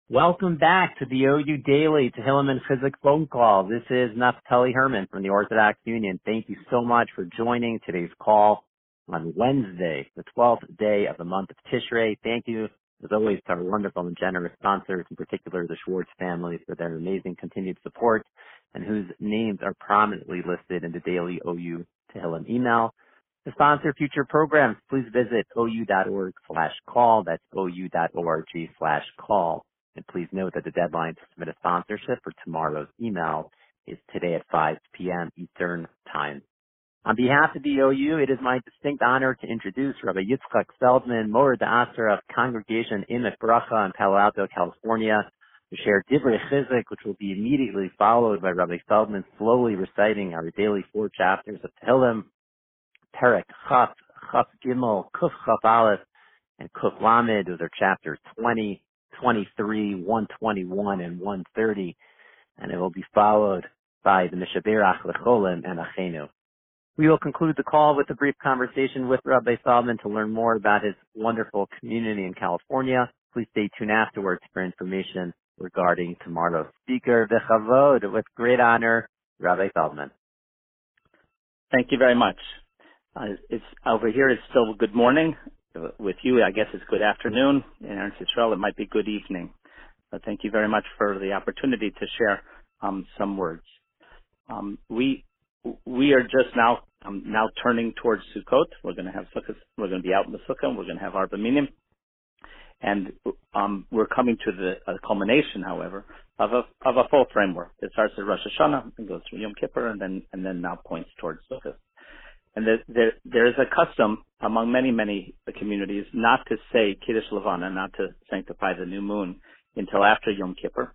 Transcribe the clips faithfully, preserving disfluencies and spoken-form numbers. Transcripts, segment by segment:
Welcome back to the O U Daily Tehillim and Chizuk phone call. This is Naftali Herman from the Orthodox Union. Thank you so much for joining today's call on Wednesday, the twelfth day of the month of Tishrei. Thank you, as always, to our wonderful and generous sponsors, in particular the Schwartz family, for their amazing continued support and whose names are prominently listed in the daily O U Tehillim email. To sponsor future programs, please visit ou.org slash call. That's ou.org slash call. And please note that the deadline to submit a sponsorship for tomorrow's email is today at five p.m. Eastern Time. On behalf of the O U, it is my distinct honor to introduce Rabbi Yitzchak Feldman, Mored Asser of Congregation Emet Bracha in Palo Alto, California, to share Divrei Chizuk, which will be immediately followed by Rabbi Feldman slowly reciting our daily four chapters of Tehillim, Perek Chaf, Chaf Gimel, Kuf Chaf Aleph, and Kuf Lamed. Those are chapters twenty, twenty-three, one twenty-one, and one thirty, and it will be followed by the Mishaberach Lecholim and Achenu. We will conclude the call with a brief conversation with Rabbi Feldman to learn more about his wonderful community in California. Please stay tuned afterwards for information regarding tomorrow's speaker. V'chavod, with great honor, Rabbi Feldman. Thank you very much. Uh, it's over here. It's still good morning. With you, I guess it's good afternoon. In Eretz Yisrael, it might be good evening. But thank you very much for the opportunity to share um, some words. Um, we we are just now um, now turning towards Sukkot. We're going to have Sukkot. We're going to be out in the Sukkah. We're going to have Arba Minim, and um, we're coming to the uh, culmination, however, of a of a full framework. It starts at Rosh Hashanah and goes through Yom Kippur, and then and then now points towards Sukkot. And there, there, there is a custom among many, many communities not to say Kiddush Levana, not to sanctify the new moon until after Yom Kippur,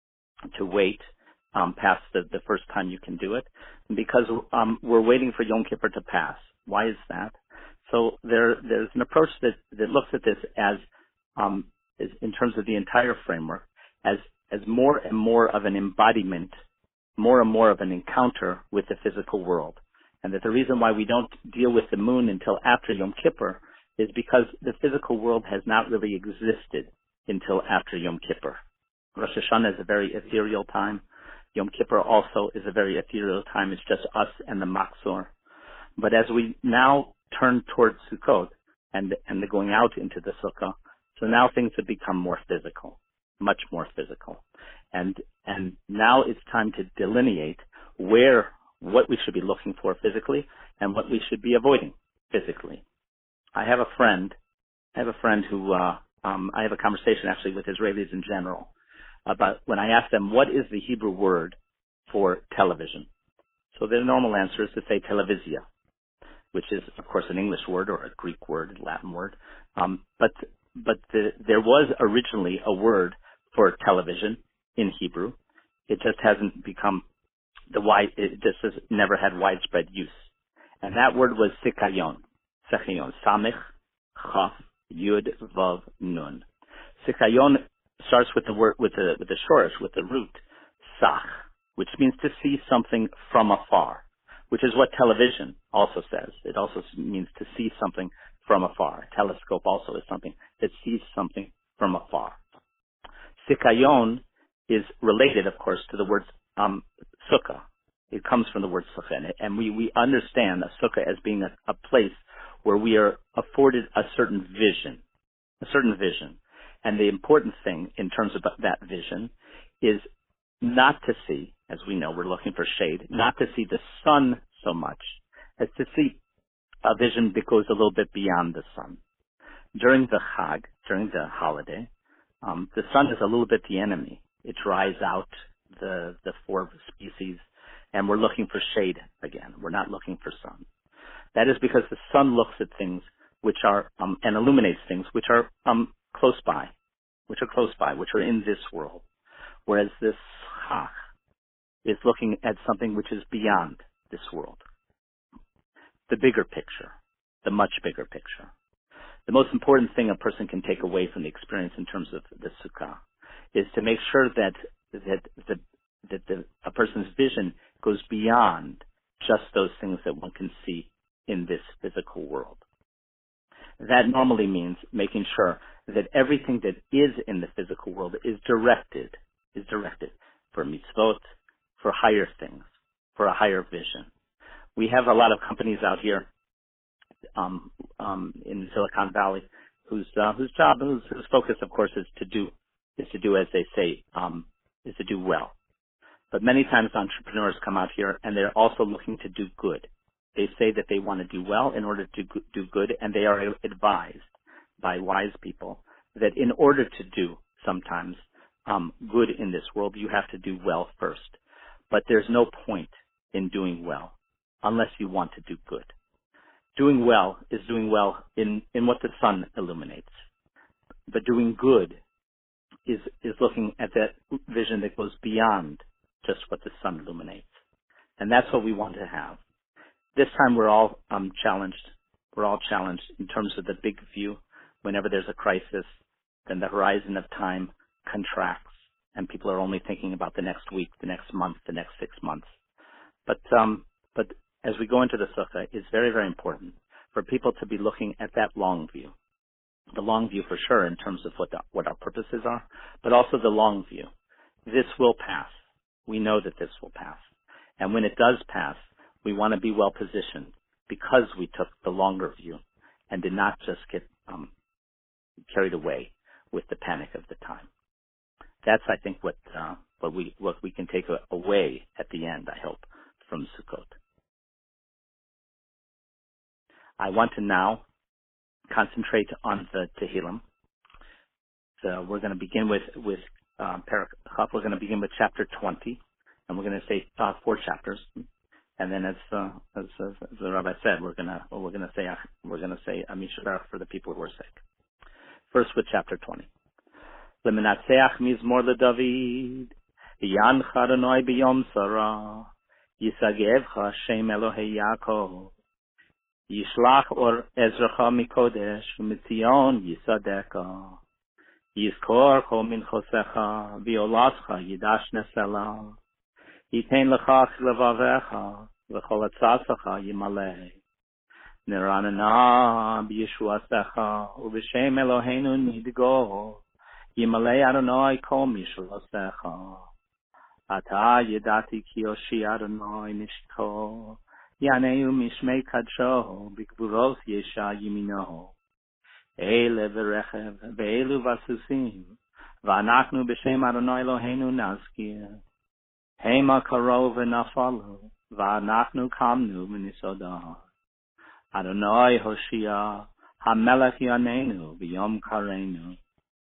to wait um, past the, the first time you can do it, because um, we're waiting for Yom Kippur to pass. Why is that? So there, there's an approach that, that looks at this as, um, as, in terms of the entire framework, as as more and more of an embodiment, more and more of an encounter with the physical world. And that the reason why we don't deal with the moon until after Yom Kippur is because the physical world has not really existed until after Yom Kippur. Rosh Hashanah is a very ethereal time. Yom Kippur also is a very ethereal time. It's just us and the Machzor. But as we now turn towards Sukkot and, and the going out into the Sukkah, so now things have become more physical, much more physical. And, and now it's time to delineate where what we should be looking for physically and what we should be avoiding physically. I have a friend, I have a friend who, uh, um, I have a conversation actually with Israelis in general about when I ask them, what is the Hebrew word for television? So their normal answer is to say televisia, which is, of course, an English word or a Greek word, a Latin word. Um, but, but the, there was originally a word for television in Hebrew. It just hasn't become The wide, it just has never had widespread use. And that word was sikayon. Sikayon. Samich, chaf, yud, vav, nun. Sikayon starts with the word, with the, with the shorish, with the root, sach, which means to see something from afar, which is what television also says. It also means to see something from afar. A telescope also is something that sees something from afar. Sikayon is related, of course, to the word um, sukkah. It comes from the word sukkah, and we, we understand a sukkah as being a, a place where we are afforded a certain vision, a certain vision. And the important thing in terms of that vision is not to see, as we know, we're looking for shade, not to see the sun so much as to see a vision that goes a little bit beyond the sun. During the Chag, during the holiday, um, the sun is a little bit the enemy. It dries out the the four species, and we're looking for shade again. We're not looking for sun. That is because the sun looks at things which are, um, and illuminates things which are um, close by, which are close by, which are in this world. Whereas this Chach is looking at something which is beyond this world. The bigger picture, the much bigger picture. The most important thing a person can take away from the experience in terms of the Sukkah is to make sure that that the that the, a person's vision goes beyond just those things that one can see in this physical world. That normally means making sure that everything that is in the physical world is directed, is directed for mitzvot, for higher things, for a higher vision. We have a lot of companies out here um, um, in Silicon Valley whose uh, whose job, whose, whose focus, of course, is to do is to do as they say, um, is to do well. But many times entrepreneurs come out here and they're also looking to do good. They say that they want to do well in order to do good, and they are advised by wise people that in order to do sometimes um, good in this world, you have to do well first. But there's no point in doing well unless you want to do good. Doing well is doing well in, in what the sun illuminates. But doing good is, is looking at that vision that goes beyond just what the sun illuminates. And that's what we want to have. This time we're all um, challenged. We're all challenged in terms of the big view. Whenever there's a crisis, then the horizon of time contracts, and people are only thinking about the next week, the next month, the next six months. But um, but as we go into the sukkah, it's very, very important for people to be looking at that long view. The long view for sure in terms of what the, what our purposes are, but also the long view. This will pass. We know that this will pass. And when it does pass, we want to be well positioned because we took the longer view and did not just get um, carried away with the panic of the time. That's, I think, what uh, what we what we can take away at the end, I hope, from Sukkot. I want to now concentrate on the Tehillim. So we're going to begin with with uh, Perek Chaf. We're going to begin with chapter twenty, and we're going to say uh, four chapters. And then, as, uh, as, as, as the rabbi said, we're going to we're going to say we're going to say Amisha Baruch for the people who are sick. First, with chapter twenty. Lemenatzeach mizmor leDavid, Yancha Adonai b'yom sarah, Yisagevcha Shem Elohei Yaakov, Yishlach or Ezracha mikodesh, V'mitzion Yisadeka, Yizkor kol minchosecha, V'yolascha Yidash nesela, Yitein lecha levavecha, V'chol atzasecha yimalei, Neranana b'yeshuasecha, U'v'shem Eloheinu nidgo, Yimalei Adonai kol mishlosecha. Ata yedati ki yoshi Adonai nishko. Yaneu mishmei kadsho, b'gvuros yesha yimino. Eile v'rechev, ve'elu v'asusim. V'anachnu b'shem Adonai Eloheinu nazkir. Hema karov v'nafalu. V'anachnu kamnu v'nisodah. Adonai Hoshia, HaMelech Yanenu, V'yom Karenu.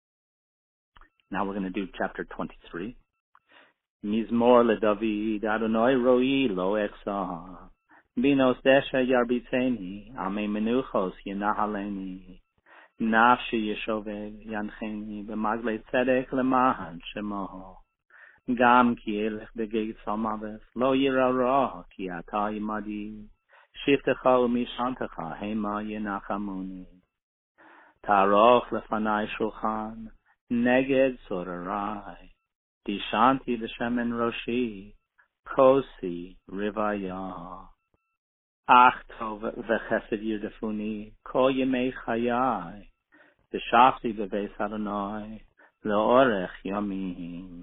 Now we're going to do chapter twenty-three. Mizmor leDavid, Adonai Roi lo Eksa. Binos desha yarbiteni, Ame menuchos yenahaleni. Nafshi yeshovev yancheni, B'magle tzedek lemahan shemo. Gam ki elech begeit salmaves, Lo yira ra, ki ata imadi. Shiftecha u'mishantecha, Hema yenachamuni. Taroch lefanai shulchan, Neged sorarai. Dishanti l'shemen roshi, Kosi rivaya. Ach tov v'chesed yirdefuni, Kol yemei chayai. V'shafti b'beis Adonai, Le'orech yamim.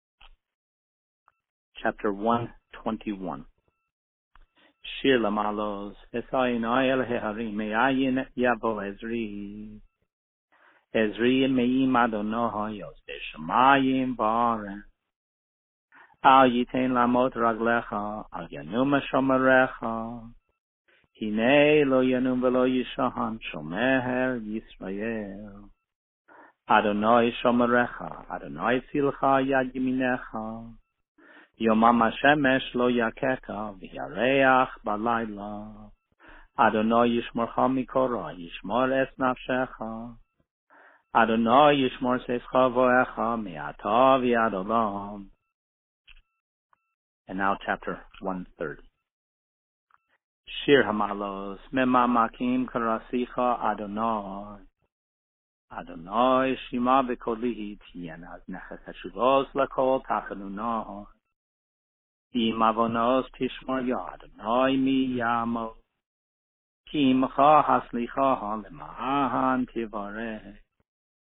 Chapter one twenty-one. Shir lamalos, Esayinai el heharim, Me'ayin yavo Ezri. Ezri me'im Adonai, Yosde Shemayim baren. Al yitain lamot raglecha, Al yanum shomerecha. Hinei lo yanum velo yishahan, Shomer Yisrael. Adonai shomerecha, Adonai tzilcha yad yaminecha. Yomam hashemesh lo yakeka, V'yareach balayla. Adonai yishmorcha mikora, Yishmor es nafshecha. Adonai yishmor seischa voecha, Me'ata v'yad olam. And now chapter one thirty. Shir hamalos, Mema makim karasicha Adonai. Adonai shima v'kolihi tien, Az neches hashuvos lakol tachanunah. Im avonos tishmor ya Adonai mi yamo. Ki imcha haslicha lema'ahan tivareh.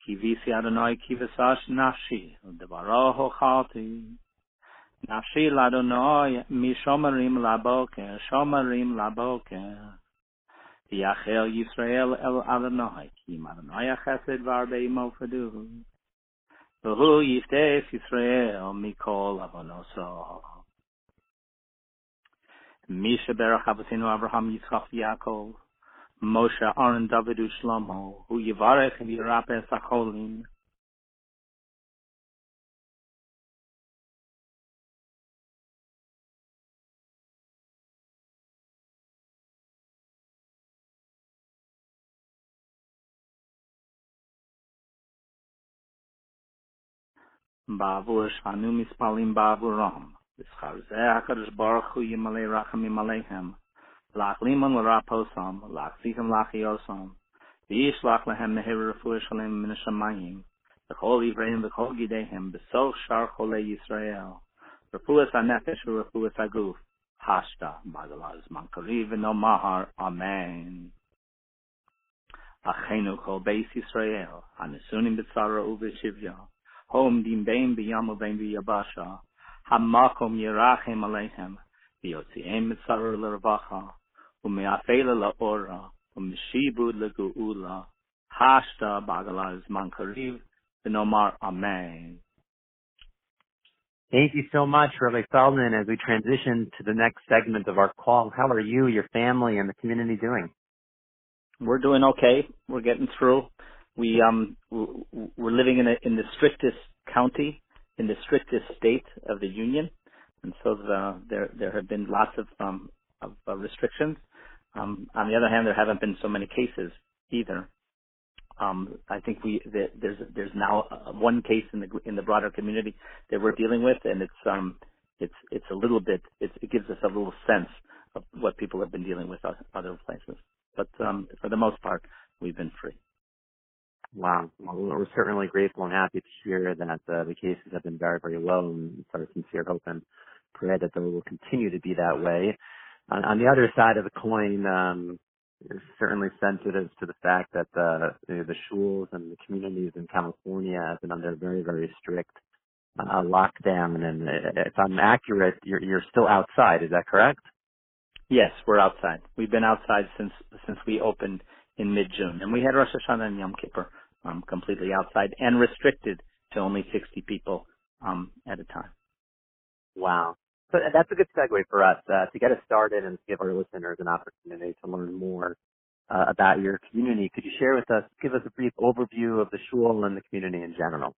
Kivisi Adonai kivasash nafshi, Devaraho chalti. Nafshi ladonai, mi shomarim laboker, shomarim laboker. Yachel Yisrael el Adonai, ki Adonai chesed varbei mofadu. V'hu yiftes Yisrael mikol avonoso. Misha berach avosinu Abraham Yitzchak Yaakov. Moshe Aaron David Shlomo, hu yivarech v'yirapeh sacholim. Ba'avur shanu mispalim ba'avuram. V'schar zeh HaKadosh Baruch Hu yimalei rachamim aleihem. Lach liman l'raposam, lach zichim lachiosam. V'yishlach lehem meher refuah shalem min hashamayim. V'chol ivreim v'chol gidehem, b'soch shar cholei Yisrael. Refuah hanefesh v'refuah haguf. Hashta b'adalaz man kariv v'no mahar. Amen. Achenu kol beis Yisrael, hanesunim b'tzara u'v'shivya. Hom dim bein b'yam u'bein b'yabasha. Hamakom yirachem aleihem. V'yotzi'em b'tzara l'ravacha. U'me'afela la'ora. U'meshibud l'ge'ula. Hashta b'adalaz man kariv v'nomar amen. Thank you so much, Rabbi Feldman. As we transition to the next segment of our call, how are you, your family, and the community doing? We're doing okay. We're getting through. We um we're living in a in the strictest county, in the strictest state of the union, and so the, there there have been lots of um of uh, restrictions. Um, on the other hand, there haven't been so many cases either. Um, I think we the, there's there's now uh, one case in the in the broader community that we're dealing with, and it's um it's it's a little bit it's, it gives us a little sense of what people have been dealing with other places. But um, for the most part, we've been free. Wow. Well, we're certainly grateful and happy to hear that uh, the cases have been very, very low, and it's our sincere hope and prayer that they will continue to be that way. On, on the other side of the coin, um, we're certainly sensitive to the fact that uh, you know, the schools and the communities in California have been under very, very strict uh, lockdown. And if I'm accurate, you're, you're still outside. Is that correct? Yes, we're outside. We've been outside since since we opened in mid-June, and we had Rosh Hashanah and Yom Kippur um, completely outside and restricted to only sixty people um, at a time. Wow. So that's a good segue for us uh, to get us started and give our listeners an opportunity to learn more uh, about your community. Could you share with us, give us a brief overview of the shul and the community in general?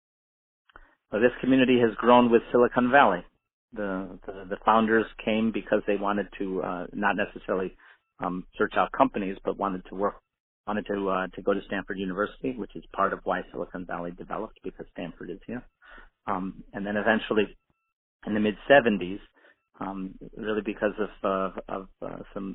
Well, this community has grown with Silicon Valley. The, the, the founders came because they wanted to uh, not necessarily um, search out companies, but wanted to work, wanted to uh, to go to Stanford University, which is part of why Silicon Valley developed, because Stanford is here. Um, and then eventually, in the mid seventies, um, really because of uh, of uh, some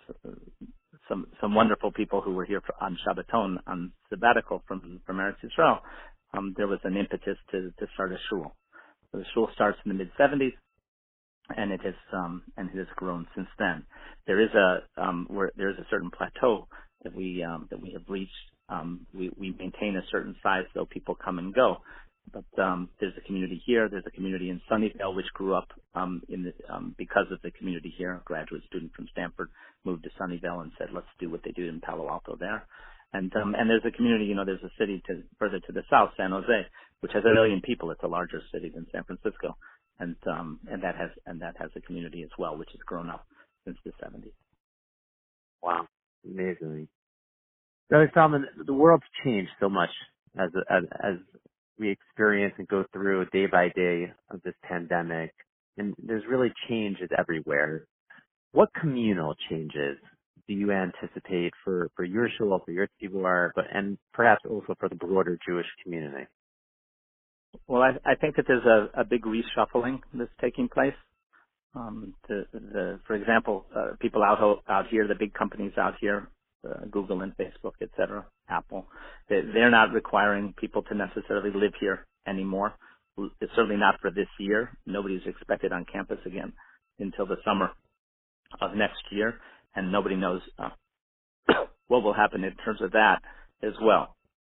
some some wonderful people who were here for, on Shabbaton on sabbatical from from Eretz Yisrael, um, there was an impetus to to start a shul. So the shul starts in the mid seventies, and it has um, and it has grown since then. There is a um, where there is a certain plateau that we um, that we have reached. Um, we we maintain a certain size, though people come and go. But um, there's a community here. There's a community in Sunnyvale, which grew up um, in the, um, because of the community here. A graduate student from Stanford moved to Sunnyvale and said, "Let's do what they do in Palo Alto there." And um, and there's a community. You know, there's a city to further to the south, San Jose, which has a million people. It's a larger city than San Francisco, and um, and that has and that has a community as well, which has grown up since the seventies. Wow, amazing. Rabbi Feldman, the world's changed so much as as as we experience and go through day by day of this pandemic, and there's really changes everywhere. What communal changes do you anticipate for, for your shul, for your tzibur, but and perhaps also for the broader Jewish community? Well, I, I think that there's a, a big reshuffling that's taking place. Um, the, the, for example, uh, people out out here, the big companies out here, uh, Google and Facebook, et cetera, Apple, they, they're not requiring people to necessarily live here anymore. It's certainly not for this year. Nobody's expected on campus again until the summer of next year, and nobody knows uh, what will happen in terms of that as well.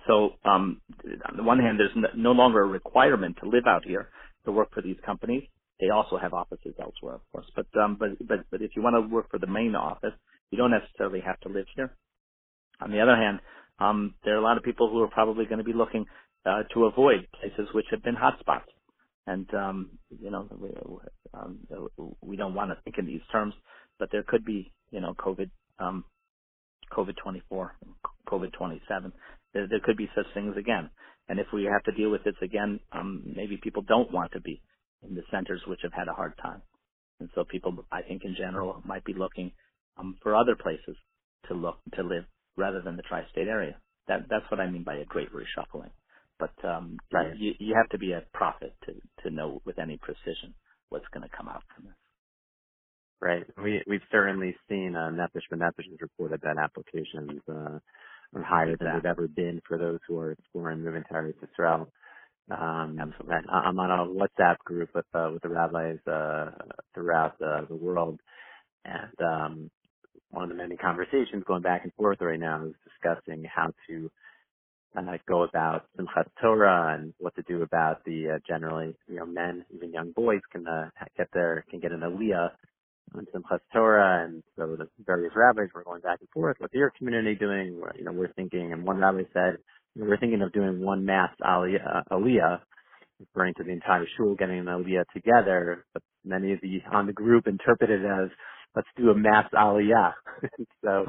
so um, on the one hand, there's no, no longer a requirement to live out here to work for these companies. They also have offices elsewhere, of course. But um, but but but if you want to work for the main office, you don't necessarily have to live here. On the other hand, um, there are a lot of people who are probably going to be looking uh, to avoid places which have been hotspots. And, um, you know, we, um, we don't want to think in these terms, but there could be, you know, COVID, um, COVID twenty-four, COVID twenty-seven. There, there could be such things again. And if we have to deal with this again, um, maybe people don't want to be in the centers which have had a hard time. And so people, I think in general, might be looking um, for other places to look, to live rather than the tri-state area. That, that's what I mean by a great reshuffling. But um, Right. you, you have to be a prophet to, to know with any precision what's going to come out from this. Right. We, we've certainly seen, uh, Nefesh B'Nefesh has reported that applications, uh, are higher Exactly. than they've ever been for those who are exploring moving to Eretz Yisrael. Um, Absolutely. and I'm on a WhatsApp group with, uh, with the rabbis, uh, throughout the, the world. And, um, one of the many conversations going back and forth right now is discussing how to uh, go about Simchat Torah and what to do about the uh, generally, you know, men, even young boys can uh, get their can get an aliyah on Simchat Torah, and so the various rabbis were going back and forth. What's your community doing? You know, we're thinking, and one rabbi said, you know, we're thinking of doing one mass aliyah, uh, aliyah, referring to the entire shul getting an aliyah together. But many of the on the group interpreted it as, let's do a mass aliyah. so.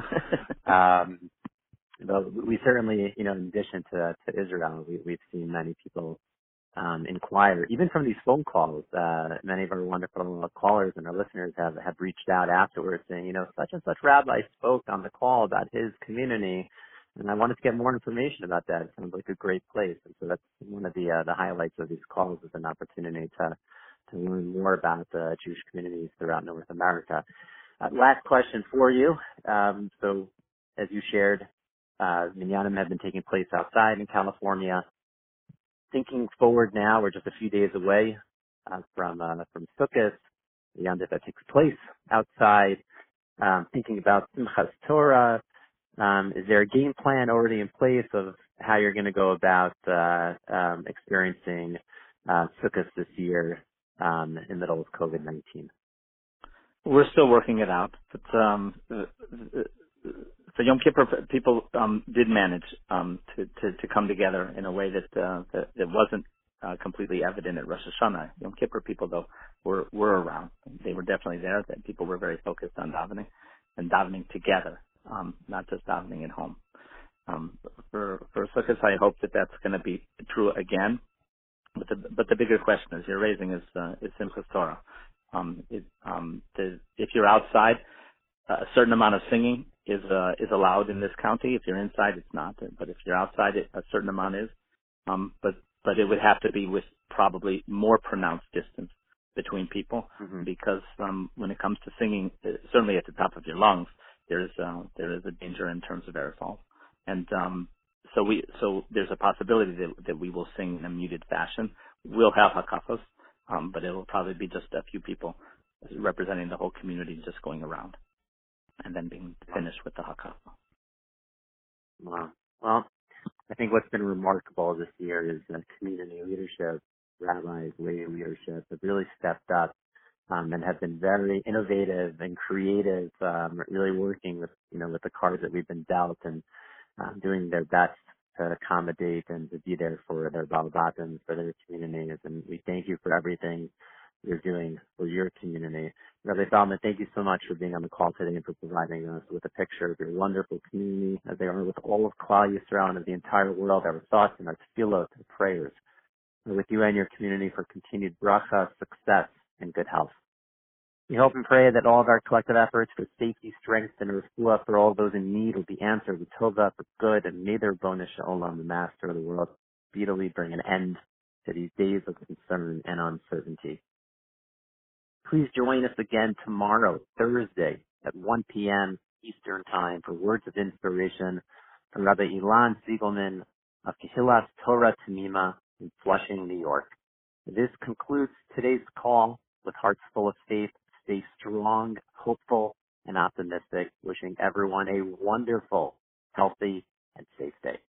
Um, But we certainly, you know, in addition to, to Israel, we, we've seen many people um, inquire, even from these phone calls. Uh, many of our wonderful callers and our listeners have, have reached out afterwards saying, you know, such and such rabbi spoke on the call about his community, and I wanted to get more information about that. It sounds like a great place. And so that's one of the uh, the highlights of these calls is an opportunity to to learn more about the Jewish communities throughout North America. Uh, last question for you. Um, so as you shared, uh, Minyanim have been taking place outside in California. Thinking forward now, we're just a few days away uh, from uh, from Sukkot, the Yom Tov that takes place outside. Um, thinking about Simchas Torah, um, is there a game plan already in place of how you're going to go about uh, um, experiencing uh, Sukkot this year um, in the middle of COVID nineteen? We're still working it out, but um, for Yom Kippur, people um, did manage um, to, to, to come together in a way that uh, that, that wasn't uh, completely evident at Rosh Hashanah. Yom Kippur people, though, were were around. They were definitely there. That people were very focused on davening and davening together, um, not just davening at home. Um, for for Sukkot, I hope that that's going to be true again. But the but the bigger question is you're raising is uh, is Simchas Torah. Um, it, um, the, if you're outside, uh, a certain amount of singing is uh, is allowed in this county. If you're inside, it's not. But if you're outside, it, a certain amount is. Um, but but it would have to be with probably more pronounced distance between people, Mm-hmm. because um, when it comes to singing, uh, certainly at the top of your lungs, there is uh, there is a danger in terms of aerosols. And um, so we so there's a possibility that that we will sing in a muted fashion. We'll have hakafos, um, but it will probably be just a few people representing the whole community just going around, and then being finished with the hakafa. Wow. Well, I think what's been remarkable this year is that community leadership, rabbis, lay leadership have really stepped up um, and have been very innovative and creative, um, really working with, you know, with the cards that we've been dealt and um, doing their best to accommodate and to be there for their Balabatans, for their communities. And we thank you for everything you're doing for your community. Rabbi Salman, thank you so much for being on the call today and for providing us with a picture of your wonderful community, as they are with all of Klal Yisrael and of the entire world, our thoughts and our tefillot and prayers. We're with you and your community for continued bracha, success, and good health. We hope and pray that all of our collective efforts for safety, strength, and refuah for all those in need will be answered with tova for good, and may their bonus Shalom, the master of the world, speedily bring an end to these days of concern and uncertainty. Please join us again tomorrow, Thursday, at one p.m. Eastern Time for Words of Inspiration from Rabbi Ilan Siegelman of Kehillas Torah Tamima in Flushing, New York. This concludes today's call with hearts full of faith. Stay strong, hopeful, and optimistic. Wishing everyone a wonderful, healthy, and safe day.